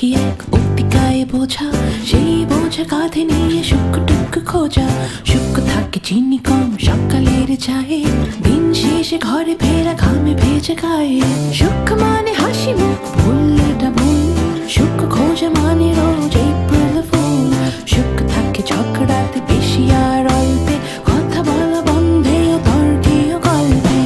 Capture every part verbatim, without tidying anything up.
কি এক অতিকায় বোঝা, সেই বোঝা কাঁধে নিয়ে সুখ টুক খোঁজা। সুখ থাকে চিনি কম সকালের চায়ে, দিন শেষে ঘরে ফেরা ঘামে ভেজে গায়ে। সুখ মানে হাসি মুখ, ভুলটা ভুল। সুখ খোঁজা মানে রোজ এপ্রিল ফুল। সুখ থাকে ঝগড়াতে বেশি আর অল্পে, কথা বলা বন্ধে ও তর্কে ও গল্পে।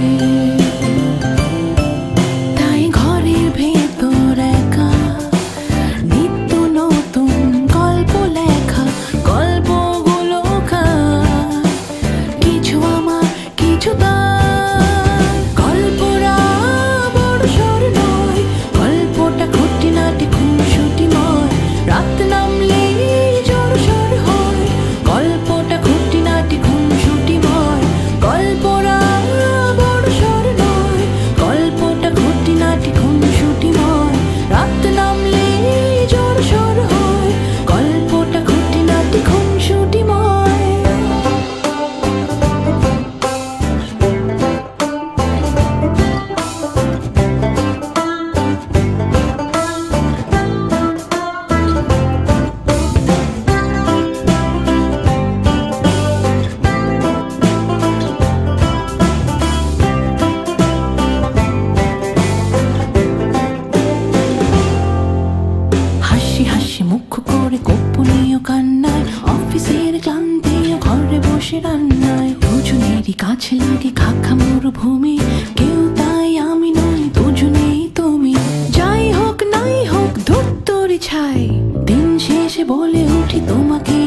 তাই ঘরের ভেতর একা নিত্য নতুন গল্প লেখা, গল্পগুলো কার, কিছু আমার কিছু তার। গল্পরা বড় সর নয়, গল্পটা খুঁটিনাটি খুনসুটিময়। রাত নামলেই জড় সর হয়, গল্পটা খুঁটিনাটি খুনসুটিময়। গল্পরা বড় সর নয়, গল্পটা খুঁটিনাটি খুনসুটিময়। রাত নামলেই জড় সর হয়, গল্পটা খুঁটিনাটি খুনসুটিময়। হাসি হাসি মুখ করে গোপনীয় কান্নায়, অফিসের ক্লান্তিও ঘরে বসে রান্নায়। দুজনেরই কাছে লাগে খাখা মরুভূমি, কেউ তাই আমি নই, দুজনেই তুমি। যাই হোক নাই হোক ধুত্তরি ছাই, দিন শেষে বলে উঠি তোমাকে